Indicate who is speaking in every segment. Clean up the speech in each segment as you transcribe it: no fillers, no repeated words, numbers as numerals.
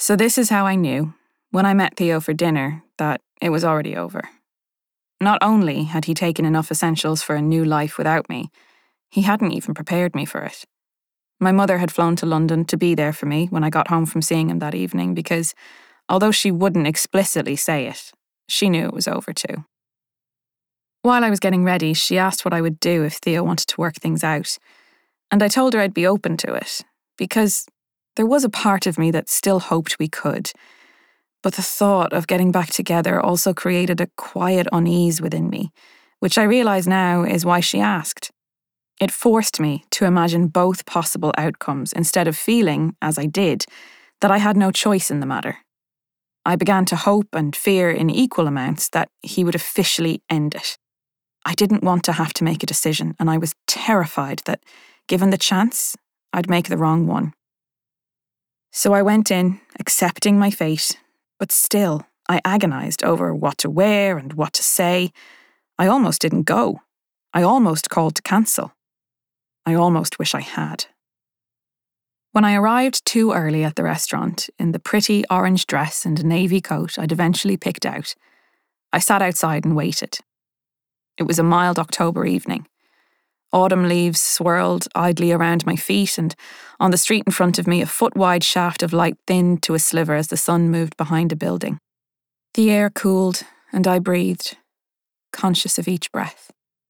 Speaker 1: So this is how I knew, when I met Theo for dinner, that it was already over. Not only had he taken enough essentials for a new life without me, he hadn't even prepared me for it. My mother had flown to London to be there for me when I got home from seeing him that evening because, although she wouldn't explicitly say it, she knew it was over too. While I was getting ready, she asked what I would do if Theo wanted to work things out, and I told her I'd be open to it, because there was a part of me that still hoped we could. But the thought of getting back together also created a quiet unease within me, which I realise now is why she asked. It forced me to imagine both possible outcomes instead of feeling, as I did, that I had no choice in the matter. I began to hope and fear in equal amounts that he would officially end it. I didn't want to have to make a decision, and I was terrified that, given the chance, I'd make the wrong one. So I went in, accepting my fate, but still, I agonised over what to wear and what to say. I almost didn't go. I almost called to cancel. I almost wish I had. When I arrived too early at the restaurant, in the pretty orange dress and navy coat I'd eventually picked out, I sat outside and waited. It was a mild October evening. Autumn leaves swirled idly around my feet, and on the street in front of me a foot-wide shaft of light thinned to a sliver as the sun moved behind a building. The air cooled, and I breathed, conscious of each breath.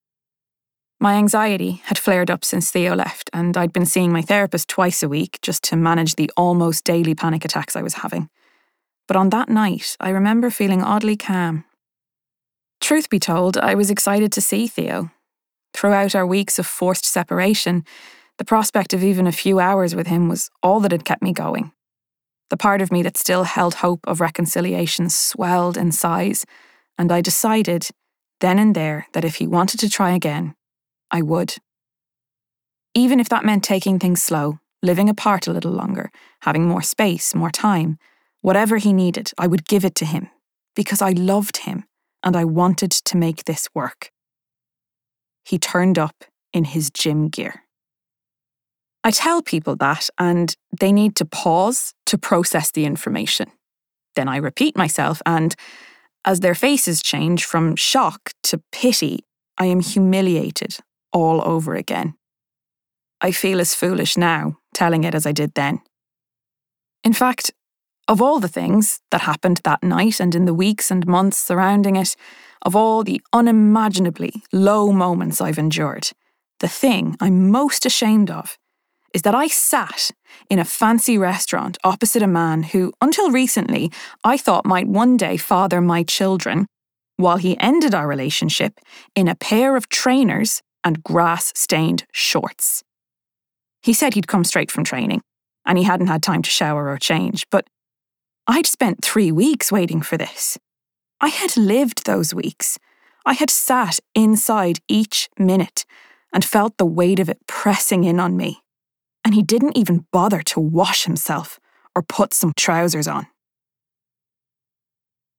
Speaker 1: My anxiety had flared up since Theo left, and I'd been seeing my therapist twice a week just to manage the almost daily panic attacks I was having. But on that night, I remember feeling oddly calm. Truth be told, I was excited to see Theo. Throughout our weeks of forced separation, the prospect of even a few hours with him was all that had kept me going. The part of me that still held hope of reconciliation swelled in size, and I decided, then and there, that if he wanted to try again, I would. Even if that meant taking things slow, living apart a little longer, having more space, more time, whatever he needed, I would give it to him, because I loved him and I wanted to make this work. He turned up in his gym gear. I tell people that, and they need to pause to process the information. Then I repeat myself, and as their faces change from shock to pity, I am humiliated all over again. I feel as foolish now, telling it as I did then. In fact, of all the things that happened that night and in the weeks and months surrounding it, of all the unimaginably low moments I've endured, the thing I'm most ashamed of is that I sat in a fancy restaurant opposite a man who, until recently, I thought might one day father my children, while he ended our relationship in a pair of trainers and grass-stained shorts. He said he'd come straight from training, and he hadn't had time to shower or change, but I'd spent 3 weeks waiting for this. I had lived those weeks. I had sat inside each minute and felt the weight of it pressing in on me. And he didn't even bother to wash himself or put some trousers on.